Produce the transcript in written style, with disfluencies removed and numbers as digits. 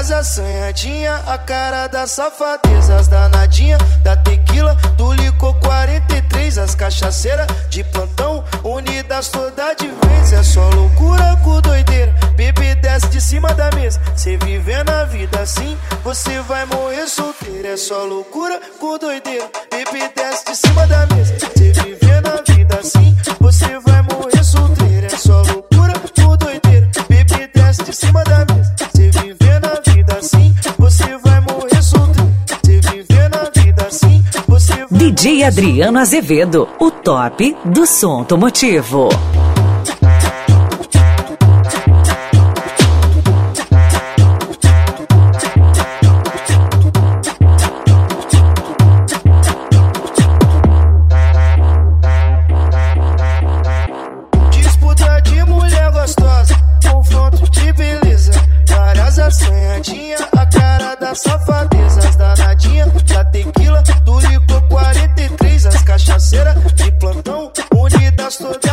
Várias assanhadinha, a cara das safadezas, as danadinha da tequila, do licor 43, as cachaceiras de plantão, unidas toda de vez. É só loucura com doideira, bebê desce de cima da mesa. Cê vivendo a vida assim, você vai morrer solteiro. É só loucura com doideira, bebê desce de cima da mesa. Cê vivendo a vida assim, você vai morrer solteiro. É só loucura com doideira, bebê desce de cima da mesa. Cê vivendo a vida assim, você vai morrer solteiro. Cê vivendo a vida assim, você vai DJ Adriano Azevedo, o top do som automotivo. Disputa de mulher gostosa, confronto de beleza. Várias assanhadinha, a cara da safadeza, as danadinha da tequila, do licor 43, as cachaceiras de plantão, unidas todas.